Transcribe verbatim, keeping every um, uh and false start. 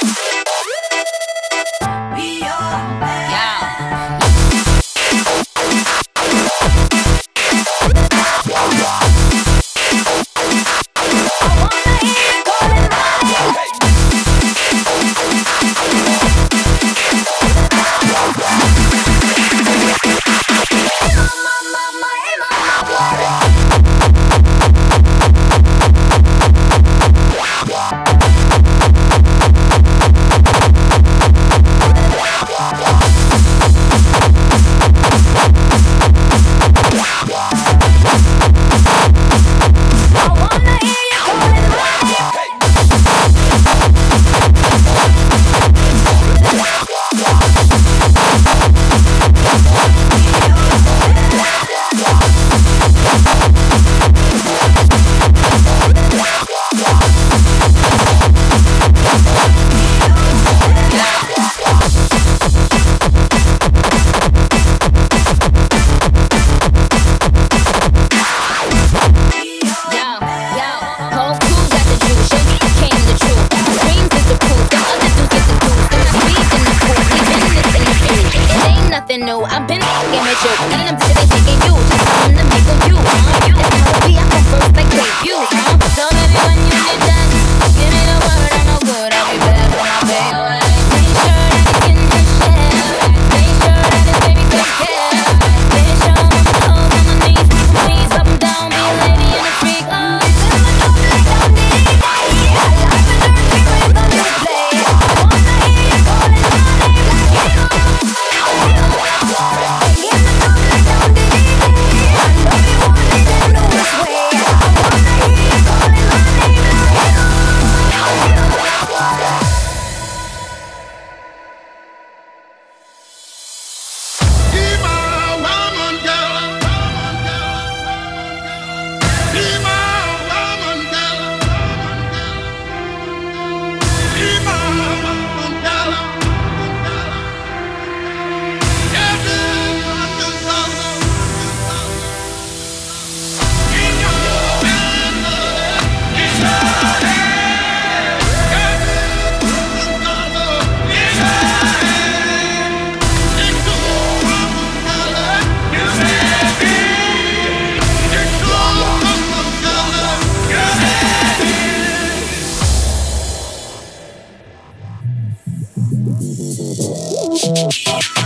New. I've been fucking with you, and I'm busy taking you. Just tell them to make a you. It's how we are first like debut. So baby, when you get done, give me the word, I know good. I'll be back for my baby. Make sure that it's in the shell. Make sure that it's baby take care. Make sure I'm on the toes, on the knees. Please up and down, be a lady and a freak. Oh, it's in my nose like I'm needy. I like the dirty ways on you play. I wanna hear you calling my name like you know. Yeah.